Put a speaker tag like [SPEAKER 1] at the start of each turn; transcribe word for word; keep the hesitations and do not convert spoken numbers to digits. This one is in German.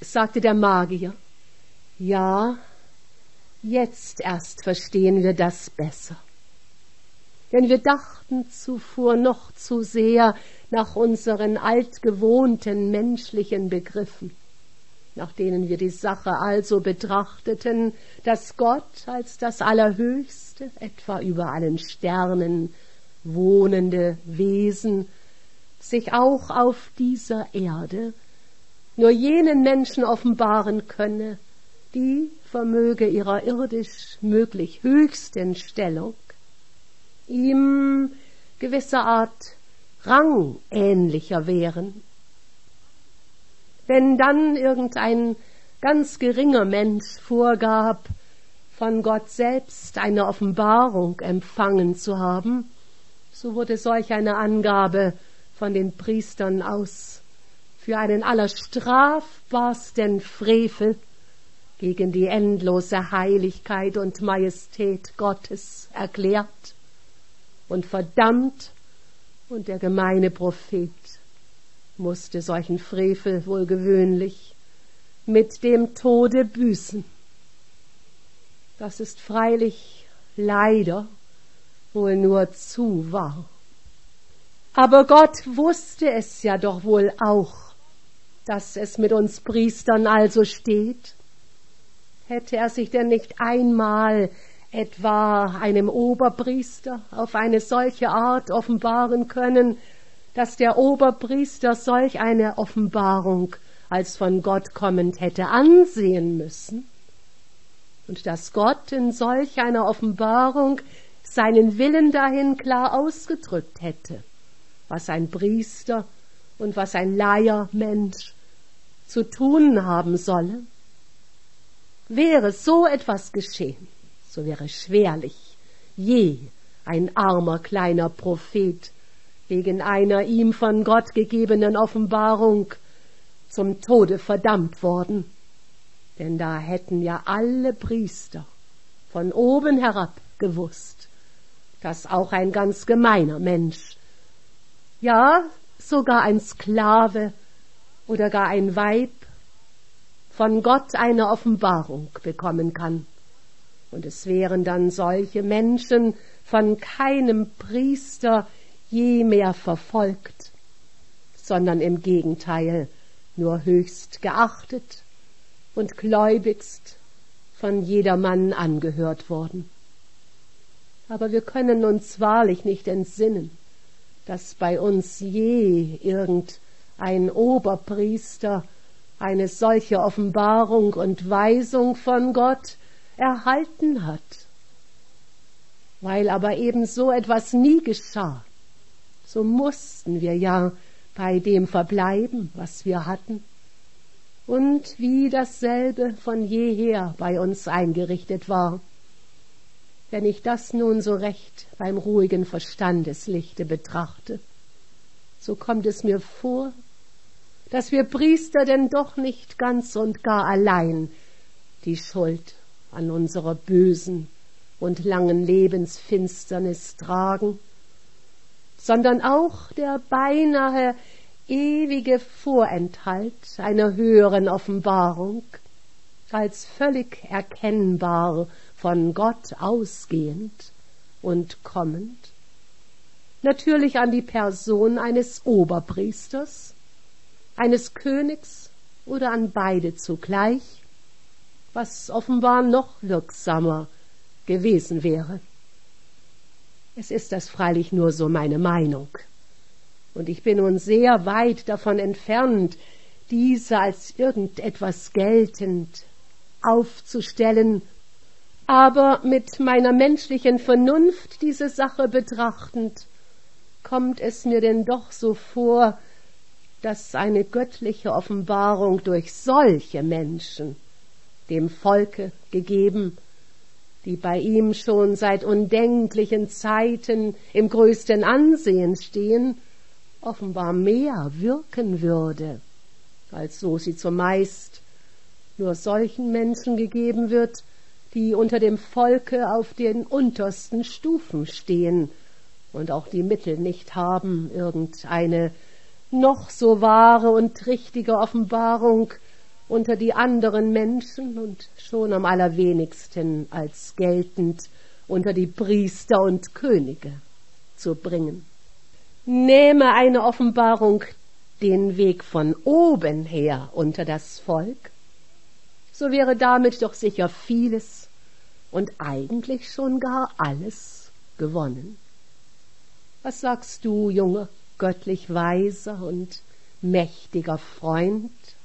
[SPEAKER 1] sagte der Magier, ja, jetzt erst verstehen wir das besser. Denn wir dachten zuvor noch zu sehr nach unseren altgewohnten menschlichen Begriffen, nach denen wir die Sache also betrachteten, dass Gott als das Allerhöchste, etwa über allen Sternen wohnende Wesen, sich auch auf dieser Erde nur jenen Menschen offenbaren könne, die vermöge ihrer irdisch möglich höchsten Stellung ihm gewisser Art rangähnlicher wären. Wenn dann irgendein ganz geringer Mensch vorgab, von Gott selbst eine Offenbarung empfangen zu haben, so wurde solch eine Angabe von den Priestern aus für einen allerstrafbarsten Frevel gegen die endlose Heiligkeit und Majestät Gottes erklärt und verdammt, und der gemeine Prophet musste solchen Frevel wohl gewöhnlich mit dem Tode büßen. Das ist freilich leider wohl nur zu wahr. Aber Gott wusste es ja doch wohl auch, dass es mit uns Priestern also steht. Hätte er sich denn nicht einmal etwa einem Oberpriester auf eine solche Art offenbaren können, dass der Oberpriester solch eine Offenbarung als von Gott kommend hätte ansehen müssen? Und dass Gott in solch einer Offenbarung seinen Willen dahin klar ausgedrückt hätte, was ein Priester und was ein Laiermensch zu tun haben solle? Wäre so etwas geschehen, so wäre schwerlich je ein armer kleiner Prophet wegen einer ihm von Gott gegebenen Offenbarung zum Tode verdammt worden. Denn da hätten ja alle Priester von oben herab gewusst, dass auch ein ganz gemeiner Mensch, ja sogar ein Sklave oder gar ein Weib, von Gott eine Offenbarung bekommen kann. Und es wären dann solche Menschen von keinem Priester je mehr verfolgt, sondern im Gegenteil nur höchst geachtet und gläubigst von jedermann angehört worden. Aber wir können uns wahrlich nicht entsinnen, dass bei uns je irgendein Oberpriester eine solche Offenbarung und Weisung von Gott erhalten hat. Weil aber eben so etwas nie geschah, so mussten wir ja bei dem verbleiben, was wir hatten, und wie dasselbe von jeher bei uns eingerichtet war. Wenn ich das nun so recht beim ruhigen Verstandeslichte betrachte, so kommt es mir vor, dass wir Priester denn doch nicht ganz und gar allein die Schuld an unserer bösen und langen Lebensfinsternis tragen, sondern auch der beinahe ewige Vorenthalt einer höheren Offenbarung, als völlig erkennbar von Gott ausgehend und kommend, natürlich an die Person eines Oberpriesters, eines Königs oder an beide zugleich, was offenbar noch wirksamer gewesen wäre. Es ist das freilich nur so meine Meinung, und ich bin nun sehr weit davon entfernt, diese als irgendetwas geltend aufzustellen, aber mit meiner menschlichen Vernunft diese Sache betrachtend, kommt es mir denn doch so vor, dass eine göttliche Offenbarung durch solche Menschen dem Volke gegeben, die bei ihm schon seit undenklichen Zeiten im größten Ansehen stehen, offenbar mehr wirken würde, als so sie zumeist nur solchen Menschen gegeben wird, die unter dem Volke auf den untersten Stufen stehen und auch die Mittel nicht haben, irgendeine noch so wahre und richtige Offenbarung unter die anderen Menschen und schon am allerwenigsten als geltend unter die Priester und Könige zu bringen. Nähme eine Offenbarung den Weg von oben her unter das Volk, so wäre damit doch sicher vieles und eigentlich schon gar alles gewonnen. Was sagst du, junger, göttlich weiser und mächtiger Freund?